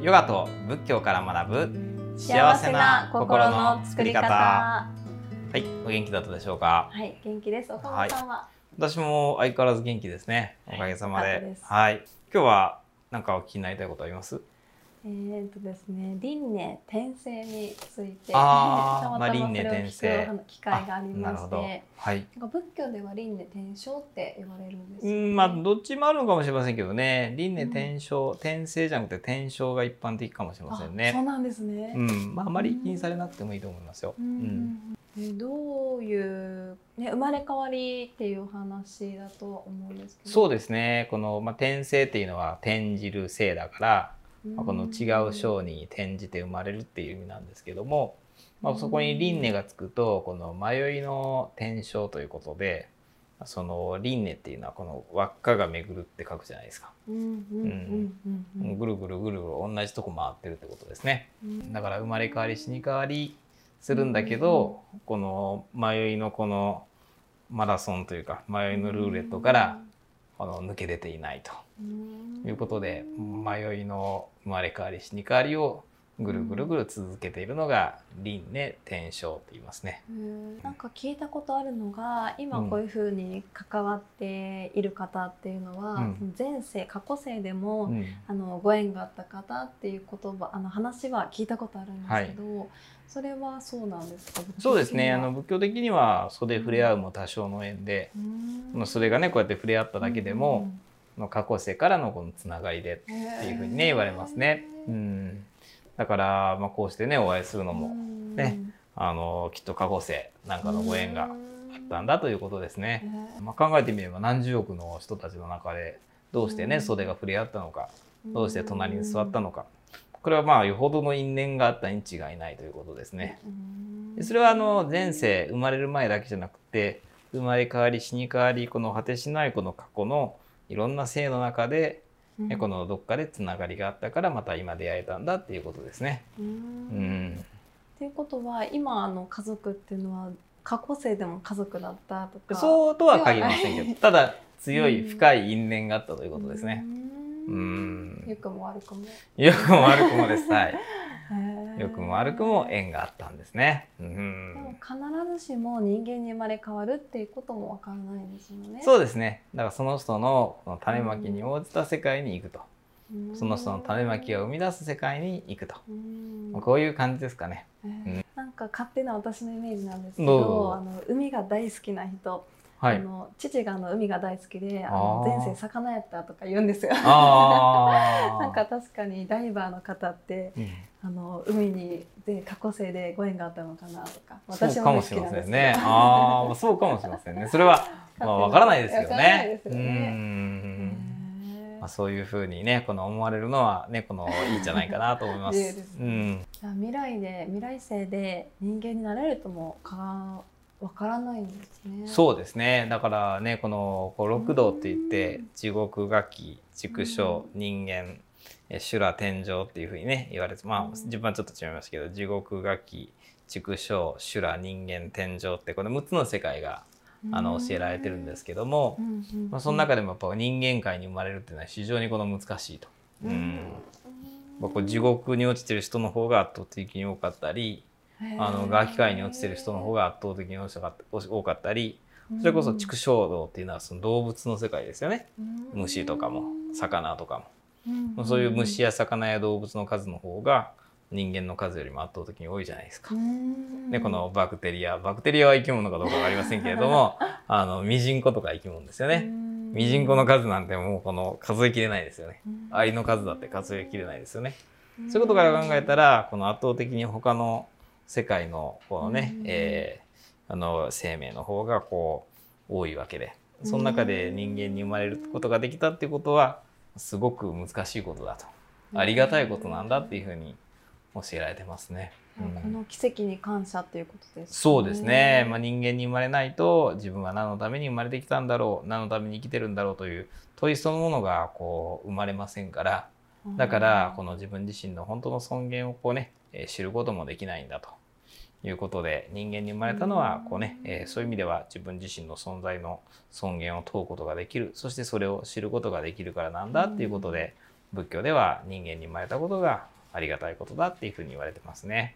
ヨガと仏教から学ぶ幸せな心の作り方。はい、お元気だったでしょうか。 はい、元気です。岡本さんは、 私も相変わらず元気ですね。おかげさまで。はい、今日は何かお聞きになりたいことあります？ ですね、輪廻転生について、 たまたまそれを聞く機会がありまして、 はい、 仏教では輪廻転生って言われるんですよね。 どっちもあるのかもしれませんけどね。輪廻転生、転生じゃなくて転生が一般的かもしれませんね。 そうなんですね。 あまり気にされなくてもいいと思いますよ。 どういう、生まれ変わりっていう話だとは思うんですけど。 そうですね。この、転生っていうのは転じる生だから、この違う章に転じて生まれるっていう意味なんですけども、そこに輪廻がつくとこの迷いの転生ということで、その輪廻っていうのはこの輪っかが巡るって書くじゃないですか。ぐるぐるぐるぐる同じとこ回ってるってことですね。だから生まれ変わり死に変わりするんだけど、この迷いのこのマラソンというか迷いのルーレットから抜け出ていないということで、迷いの生まれ変わり死に変わりをぐるぐるぐる続けているのが輪廻転生って言いますね。 なんか聞いたことあるのが、今こういうふうに関わっている方っていうのは、前世過去世でも、ご縁があった方っていう言葉、話は聞いたことあるんですけど、それはそうなんですか？ そうですね。仏教的には袖触れ合うも多少の縁で、それがねこうやって触れ合っただけでも、過去世からのこのつながりでっていうふうにね言われますね。だから、こうしてねお会いするのもね、きっと過去世なんかのご縁があったんだということですね。考えてみれば何十億の人たちの中でどうしてね袖が触れ合ったのか、どうして隣に座ったのか、これはよほどの因縁があったに違いないということですね。それは前世生まれる前だけじゃなくて、生まれ変わり死に変わりこの果てしないこの過去のいろんな生の中で、このどっかでつながりがあったからまた今出会えたんだっていうことですね。 ということは今家族っていうのは過去世でも家族だったとか、 そうとは限りませんけど、ただ強い深い因縁があったということですね。 良くも悪くも。 良くも悪くもです。はい。良くも悪くも縁があったんですね。 でも必ずしも人間に生まれ変わるっていうこともわからないですよね。 そうですね。だからその人の種まきに応じた世界に行くと、その人の種まきが生み出す世界に行くと、こういう感じですかね。 なんか勝手な私のイメージなんですけど、海が大好きな人。父が海が大好きで前世魚やったとか言うんですよ。なんか確かにダイバーの方って、海に過去世でご縁があったのかなとか、私も好きなんですけど。 そうかもしれませんね。それはわからないですけどね。そういうふうにね思われるのはねいいんじゃないかなと思います。 未来世で人間になれるともわからないんですね。 そうですね。だからね六道って言って地獄餓鬼畜生人間修羅天上っていうふうにね言われて、順番ちょっと違いますけど、地獄餓鬼畜生修羅人間天上ってこの6つの世界が教えられてるんですけども、その中でもやっぱ人間界に生まれるっていうのは非常に難しいと。地獄に落ちてる人の方が圧倒的に多かったり、餓鬼界に落ちてる人の方が圧倒的に多かったり、それこそ畜生道っていうのはその動物の世界ですよね。虫とかも魚とかも、そういう虫や魚や動物の数の方が人間の数よりも圧倒的に多いじゃないですか。でこのバクテリアは生き物かどうか分かりませんけれどもミジンコとか生き物ですよね。ミジンコの数なんてもう数えきれないですよね。アリの数だって数えきれないですよね。そういうことから考えたら圧倒的に他の世界の生命の方が多いわけで、その中で人間に生まれることができたっていうことはすごく難しいことだと、ありがたいことなんだっていうふうに教えられてますね。 この奇跡に感謝っていうことですね。 そうですね。人間に生まれないと自分は何のために生まれてきたんだろう、何のために生きてるんだろうという問いそのものが生まれませんから、だから自分自身の本当の尊厳を知ることもできないんだということで、人間に生まれたのはそういう意味では自分自身の存在の尊厳を問うことができる、そしてそれを知ることができるからなんだっていうことで、 仏教では人間に生まれたことがありがたいことだっていうふうに言われてますね。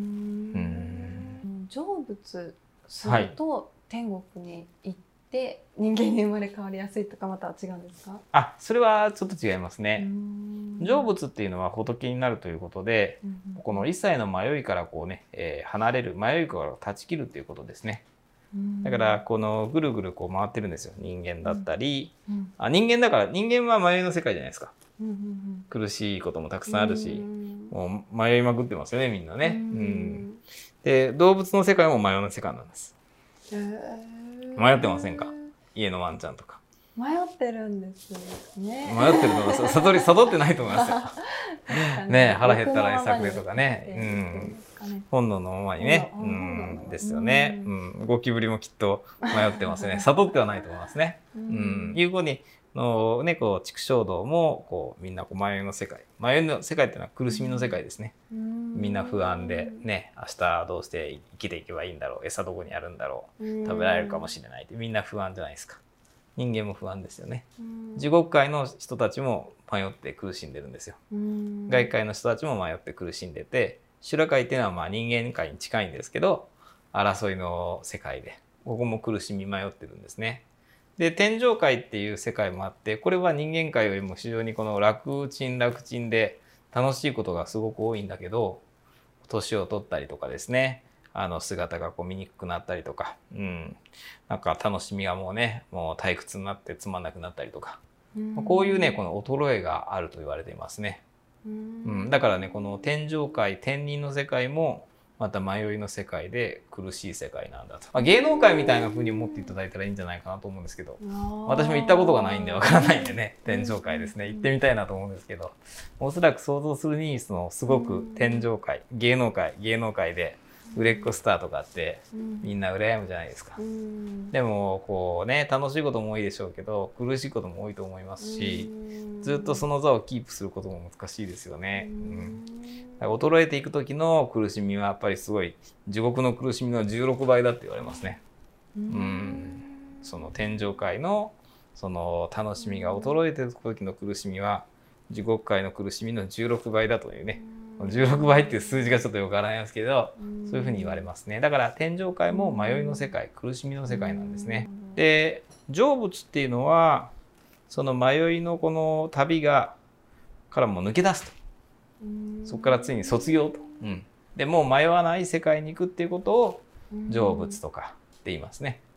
成仏すると天国に行って人間に生まれ変わりやすいとかまたは違うんですか？ あ、それはちょっと違いますね。成仏っていうのは仏になるということで、この一切の迷いからこうね、離れる、迷いから断ち切るということですね。だからこのぐるぐるこう回ってるんですよ、人間だったり、人間だから、人間は迷いの世界じゃないですか。苦しいこともたくさんあるし、もう迷いまくってますよね、みんなね。で、動物の世界も迷いの世界なんです。迷ってませんか？家のワンちゃんとか。 迷ってるんですね。 迷ってるのが悟ってないと思いますよ。ね、腹減ったら作でとかね、本能のままにね、ですよね。ゴキブリもきっと迷ってますね。悟ってはないと思いますね。いうふうにのね、こう畜生道もこうみんなこう迷いの世界、迷いの世界っていうのは苦しみの世界ですね。みんな不安でね、明日どうして生きていけばいいんだろう、餌どこにあるんだろう、食べられるかもしれないってみんな不安じゃないですか。人間も不安ですよね。地獄界の人たちも迷って苦しんでるんですよ。外界の人たちも迷って苦しんでて、修羅界っていうのはまあ人間界に近いんですけど、争いの世界で、ここも苦しみ迷ってるんですね。で、天上界っていう世界もあって、これは人間界よりも非常にこの楽ちんで楽しいことがすごく多いんだけど、年を取ったりとかですね、姿がこう見にくくなったりとか、なんか楽しみがもうね、もう退屈になってつまんなくなったりとか、こういうね、この衰えがあると言われていますね。だからね、この天上界、天人の世界も、また迷いの世界で苦しい世界なんだと。芸能界みたいな風に思っていただいたらいいんじゃないかなと思うんですけど、私も行ったことがないんでわからないんでね、天上界ですね、行ってみたいなと思うんですけど、おそらく想像するに、すごく天上界、芸能界で、売れっ子スターとかってみんな羨むじゃないですか。でもこうね、楽しいことも多いでしょうけど苦しいことも多いと思いますし、ずっとその座をキープすることも難しいですよね。衰えていく時の苦しみはやっぱりすごい地獄の苦しみの16倍だって言われますね。その天上界のその楽しみが衰えていく時の苦しみは地獄界の苦しみの16倍だというね。16倍っていう数字がちょっとよくわからないですけど、そういうふうに言われますね。だから天上界も迷いの世界、苦しみの世界なんですね。で、成仏っていうのはその迷いのこの旅からも抜け出すと。そこからついに卒業と。でもう迷わない世界に行くっていうことを成仏とかって言いますね。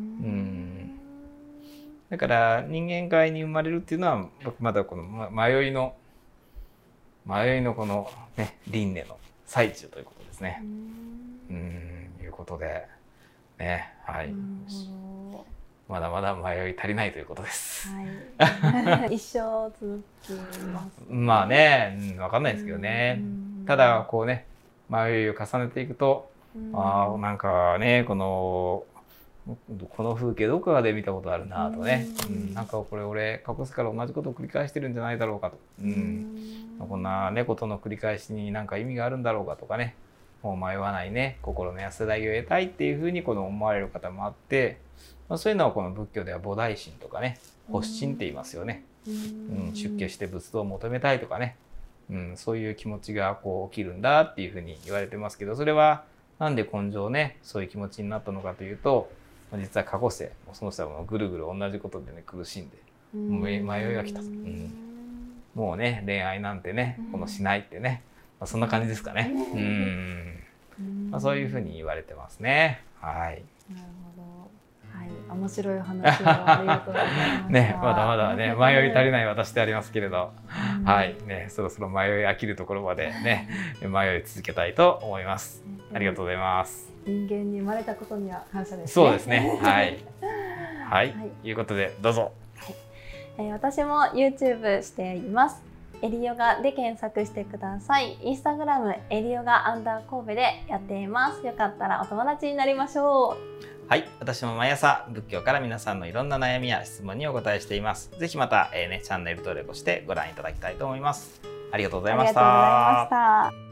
だから人間界に生まれるっていうのはまだこの迷いのこのね輪廻の最中ということですね。いうことでね、はい。まだまだ迷い足りないということです。 一生続きます。 まあね、わかんないですけどね。ただこうね、迷いを重ねていくと、なんかね、この風景どこかで見たことあるなとね、なんかこれ俺過去世から同じことを繰り返してるんじゃないだろうかと、こんなねことの繰り返しに何か意味があるんだろうかとかね、もう迷わないね心の安らぎを得たいっていうふうに思われる方もあって、そういうのはこの仏教では菩提心とかね、発心って言いますよね。出家して仏道を求めたいとかね、そういう気持ちが起きるんだっていうふうに言われてますけど、それはなんで根性ねそういう気持ちになったのかというと、実は過去世その人はもうぐるぐる同じことでね苦しんで迷いが来たと、もうね恋愛なんてねしないってね、そんな感じですかね。そういうふうに言われてますね。はい。 なるほど。はい、面白い話をありがとうございました。 ね、まだまだね迷い足りない私でありますけれど、はいね、そろそろ迷い飽きるところまでね迷い続けたいと思います。ありがとうございます。 人間に生まれたことには感謝ですね。 そうですね。はい。はい。ということでどうぞ。 私も YouTube しています。エリヨガで検索してください。インスタグラムエリヨガ_神戸でやっています。よかったらお友達になりましょう。 はい、私も毎朝仏教から皆さんのいろんな悩みや質問にお答えしています。ぜひまた、チャンネル登録をしてご覧いただきたいと思います。ありがとうございました。